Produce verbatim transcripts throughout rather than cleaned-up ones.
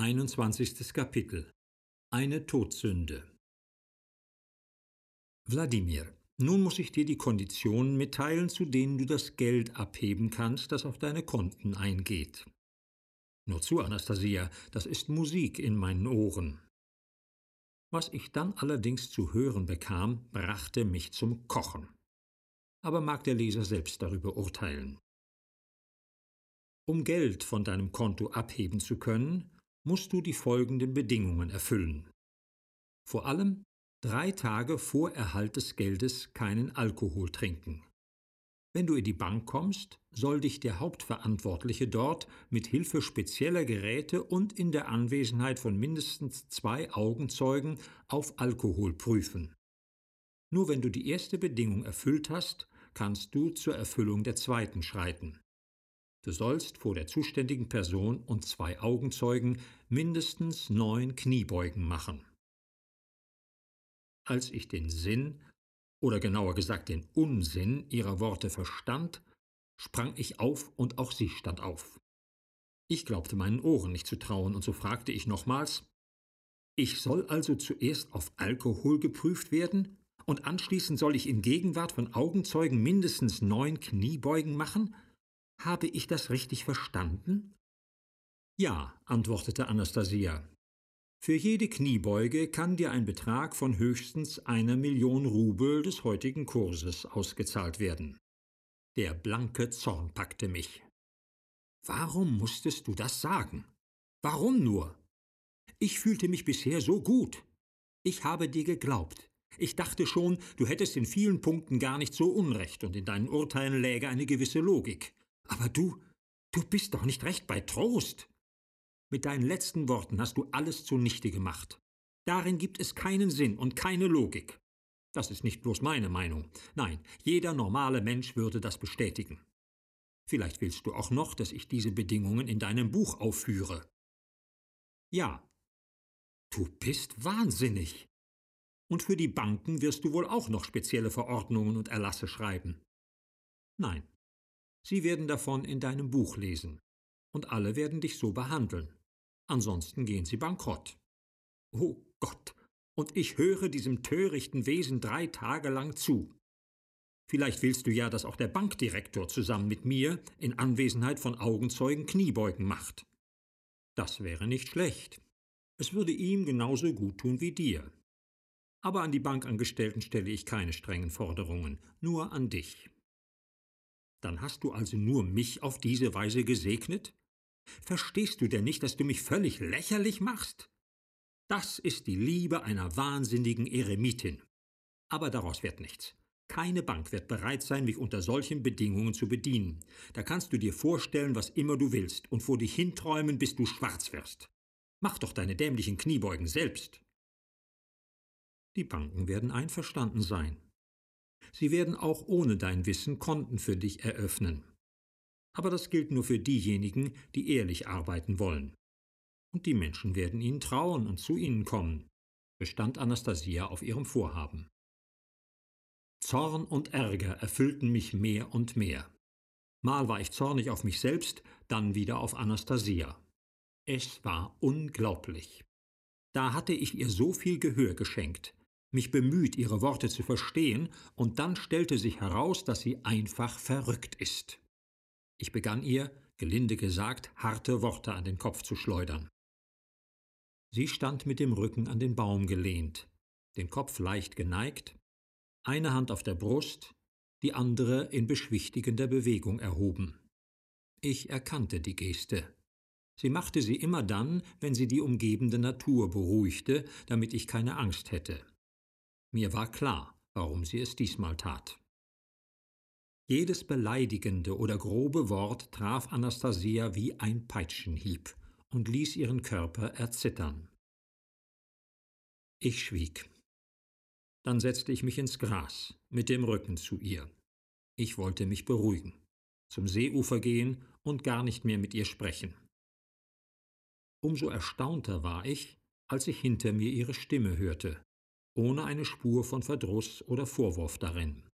einundzwanzigstes Kapitel. Eine Todsünde. Wladimir, nun muss ich dir die Konditionen mitteilen, zu denen du das Geld abheben kannst, das auf deine Konten eingeht. Nur zu, Anastasia, das ist Musik in meinen Ohren. Was ich dann allerdings zu hören bekam, brachte mich zum Kochen. Aber mag der Leser selbst darüber urteilen. Um Geld von deinem Konto abheben zu können, musst du die folgenden Bedingungen erfüllen. Vor allem drei Tage vor Erhalt des Geldes keinen Alkohol trinken. Wenn du in die Bank kommst, soll dich der Hauptverantwortliche dort mit Hilfe spezieller Geräte und in der Anwesenheit von mindestens zwei Augenzeugen auf Alkohol prüfen. Nur wenn du die erste Bedingung erfüllt hast, kannst du zur Erfüllung der zweiten schreiten. Du sollst vor der zuständigen Person und zwei Augenzeugen mindestens neun Kniebeugen machen. Als ich den Sinn, oder genauer gesagt den Unsinn ihrer Worte verstand, sprang ich auf und auch sie stand auf. Ich glaubte meinen Ohren nicht zu trauen, und so fragte ich nochmals: Ich soll also zuerst auf Alkohol geprüft werden, und anschließend soll ich in Gegenwart von Augenzeugen mindestens neun Kniebeugen machen? Habe ich das richtig verstanden? Ja, antwortete Anastasia. Für jede Kniebeuge kann dir ein Betrag von höchstens einer Million Rubel des heutigen Kurses ausgezahlt werden. Der blanke Zorn packte mich. Warum musstest du das sagen? Warum nur? Ich fühlte mich bisher so gut. Ich habe dir geglaubt. Ich dachte schon, du hättest in vielen Punkten gar nicht so unrecht und in deinen Urteilen läge eine gewisse Logik. Aber du, du bist doch nicht recht bei Trost. Mit deinen letzten Worten hast du alles zunichte gemacht. Darin gibt es keinen Sinn und keine Logik. Das ist nicht bloß meine Meinung. Nein, jeder normale Mensch würde das bestätigen. Vielleicht willst du auch noch, dass ich diese Bedingungen in deinem Buch aufführe. Ja. Du bist wahnsinnig. Und für die Banken wirst du wohl auch noch spezielle Verordnungen und Erlasse schreiben. Nein. Sie werden davon in deinem Buch lesen. Und alle werden dich so behandeln. Ansonsten gehen sie bankrott. Oh Gott, und ich höre diesem törichten Wesen drei Tage lang zu. Vielleicht willst du ja, dass auch der Bankdirektor zusammen mit mir in Anwesenheit von Augenzeugen Kniebeugen macht. Das wäre nicht schlecht. Es würde ihm genauso gut tun wie dir. Aber an die Bankangestellten stelle ich keine strengen Forderungen, nur an dich. Dann hast du also nur mich auf diese Weise gesegnet? Verstehst du denn nicht, dass du mich völlig lächerlich machst? Das ist die Liebe einer wahnsinnigen Eremitin. Aber daraus wird nichts. Keine Bank wird bereit sein, mich unter solchen Bedingungen zu bedienen. Da kannst du dir vorstellen, was immer du willst, und vor dich hinträumen, bis du schwarz wirst. Mach doch deine dämlichen Kniebeugen selbst. Die Banken werden einverstanden sein. Sie werden auch ohne dein Wissen Konten für dich eröffnen. Aber das gilt nur für diejenigen, die ehrlich arbeiten wollen. Und die Menschen werden ihnen trauen und zu ihnen kommen, bestand Anastasia auf ihrem Vorhaben. Zorn und Ärger erfüllten mich mehr und mehr. Mal war ich zornig auf mich selbst, dann wieder auf Anastasia. Es war unglaublich. Da hatte ich ihr so viel Gehör geschenkt, mich bemüht, ihre Worte zu verstehen, und dann stellte sich heraus, dass sie einfach verrückt ist. Ich begann ihr, gelinde gesagt, harte Worte an den Kopf zu schleudern. Sie stand mit dem Rücken an den Baum gelehnt, den Kopf leicht geneigt, eine Hand auf der Brust, die andere in beschwichtigender Bewegung erhoben. Ich erkannte die Geste. Sie machte sie immer dann, wenn sie die umgebende Natur beruhigte, damit ich keine Angst hätte. Mir war klar, warum sie es diesmal tat. Jedes beleidigende oder grobe Wort traf Anastasia wie ein Peitschenhieb und ließ ihren Körper erzittern. Ich schwieg. Dann setzte ich mich ins Gras, mit dem Rücken zu ihr. Ich wollte mich beruhigen, zum Seeufer gehen und gar nicht mehr mit ihr sprechen. Umso erstaunter war ich, als ich hinter mir ihre Stimme hörte, ohne eine Spur von Verdruss oder Vorwurf darin.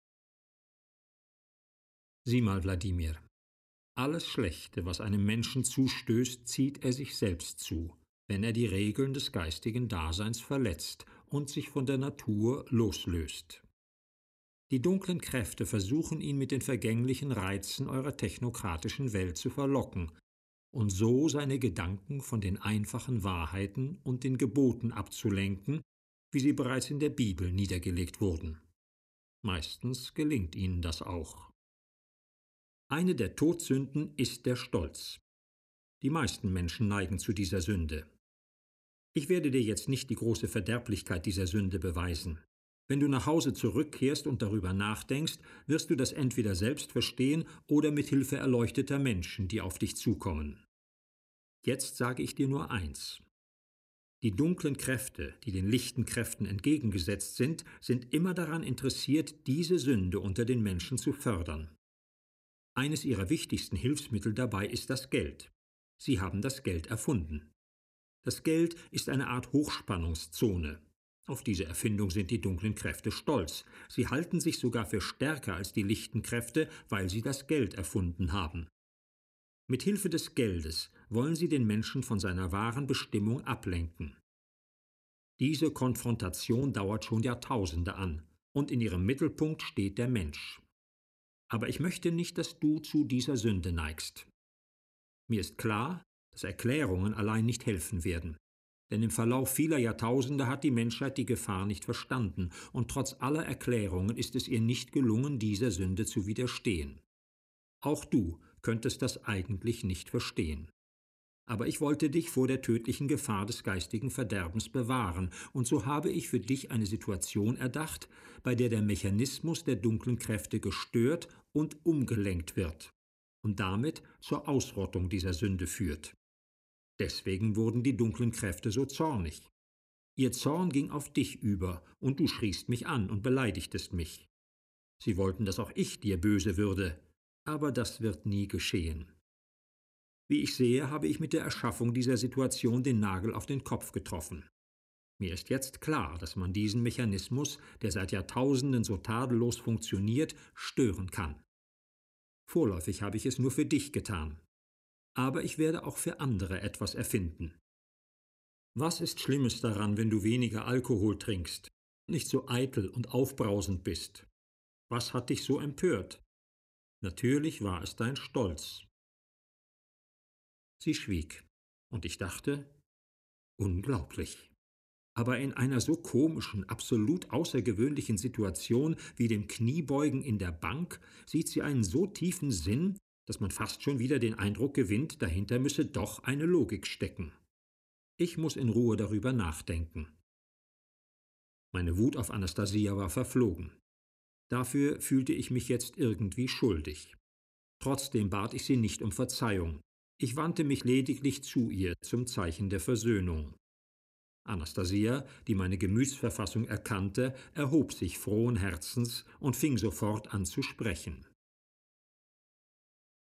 Sieh mal, Wladimir, alles Schlechte, was einem Menschen zustößt, zieht er sich selbst zu, wenn er die Regeln des geistigen Daseins verletzt und sich von der Natur loslöst. Die dunklen Kräfte versuchen ihn mit den vergänglichen Reizen eurer technokratischen Welt zu verlocken und so seine Gedanken von den einfachen Wahrheiten und den Geboten abzulenken, wie sie bereits in der Bibel niedergelegt wurden. Meistens gelingt ihnen das auch. Eine der Todsünden ist der Stolz. Die meisten Menschen neigen zu dieser Sünde. Ich werde dir jetzt nicht die große Verderblichkeit dieser Sünde beweisen. Wenn du nach Hause zurückkehrst und darüber nachdenkst, wirst du das entweder selbst verstehen oder mit Hilfe erleuchteter Menschen, die auf dich zukommen. Jetzt sage ich dir nur eins. Die dunklen Kräfte, die den lichten Kräften entgegengesetzt sind, sind immer daran interessiert, diese Sünde unter den Menschen zu fördern. Eines ihrer wichtigsten Hilfsmittel dabei ist das Geld. Sie haben das Geld erfunden. Das Geld ist eine Art Hochspannungszone. Auf diese Erfindung sind die dunklen Kräfte stolz. Sie halten sich sogar für stärker als die lichten Kräfte, weil sie das Geld erfunden haben. Mit Hilfe des Geldes wollen sie den Menschen von seiner wahren Bestimmung ablenken. Diese Konfrontation dauert schon Jahrtausende an, und in ihrem Mittelpunkt steht der Mensch. Aber ich möchte nicht, dass du zu dieser Sünde neigst. Mir ist klar, dass Erklärungen allein nicht helfen werden. Denn im Verlauf vieler Jahrtausende hat die Menschheit die Gefahr nicht verstanden, und trotz aller Erklärungen ist es ihr nicht gelungen, dieser Sünde zu widerstehen. Auch du könntest das eigentlich nicht verstehen. Aber ich wollte dich vor der tödlichen Gefahr des geistigen Verderbens bewahren, und so habe ich für dich eine Situation erdacht, bei der der Mechanismus der dunklen Kräfte gestört und umgelenkt wird und damit zur Ausrottung dieser Sünde führt. Deswegen wurden die dunklen Kräfte so zornig. Ihr Zorn ging auf dich über, und du schriest mich an und beleidigtest mich. Sie wollten, dass auch ich dir böse würde, aber das wird nie geschehen. Wie ich sehe, habe ich mit der Erschaffung dieser Situation den Nagel auf den Kopf getroffen. Mir ist jetzt klar, dass man diesen Mechanismus, der seit Jahrtausenden so tadellos funktioniert, stören kann. Vorläufig habe ich es nur für dich getan. Aber ich werde auch für andere etwas erfinden. Was ist Schlimmes daran, wenn du weniger Alkohol trinkst, nicht so eitel und aufbrausend bist? Was hat dich so empört? Natürlich war es dein Stolz. Sie schwieg, und ich dachte, unglaublich. Aber in einer so komischen, absolut außergewöhnlichen Situation wie dem Kniebeugen in der Bank sieht sie einen so tiefen Sinn, dass man fast schon wieder den Eindruck gewinnt, dahinter müsse doch eine Logik stecken. Ich muss in Ruhe darüber nachdenken. Meine Wut auf Anastasia war verflogen. Dafür fühlte ich mich jetzt irgendwie schuldig. Trotzdem bat ich sie nicht um Verzeihung. Ich wandte mich lediglich zu ihr zum Zeichen der Versöhnung. Anastasia, die meine Gemütsverfassung erkannte, erhob sich frohen Herzens und fing sofort an zu sprechen.